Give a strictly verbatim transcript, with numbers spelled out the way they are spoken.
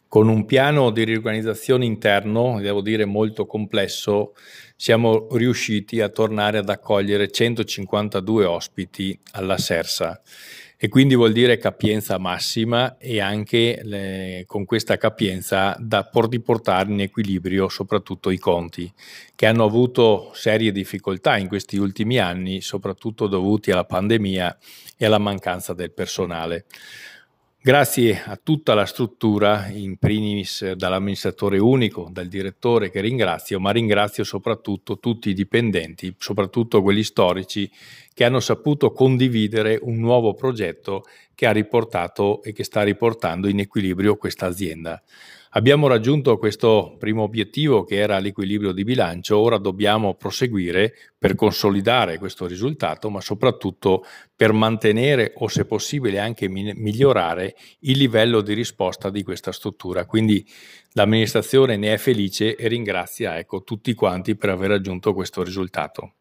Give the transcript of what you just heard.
Con un piano di riorganizzazione interno, devo dire molto complesso, siamo riusciti a tornare ad accogliere centocinquantadue ospiti alla Sersa e quindi vuol dire capienza massima e anche le, con questa capienza da por di portare in equilibrio soprattutto i conti, che hanno avuto serie difficoltà in questi ultimi anni, soprattutto dovuti alla pandemia e alla mancanza del personale. Grazie a tutta la struttura, in primis dall'amministratore unico, dal direttore che ringrazio, ma ringrazio soprattutto tutti i dipendenti, soprattutto quelli storici, che hanno saputo condividere un nuovo progetto che ha riportato e che sta riportando in equilibrio questa azienda. Abbiamo raggiunto questo primo obiettivo che era l'equilibrio di bilancio, ora dobbiamo proseguire per consolidare questo risultato, ma soprattutto per mantenere o se possibile anche migliorare il livello di risposta di questa struttura. Quindi l'amministrazione ne è felice e ringrazia ecco, tutti quanti per aver raggiunto questo risultato.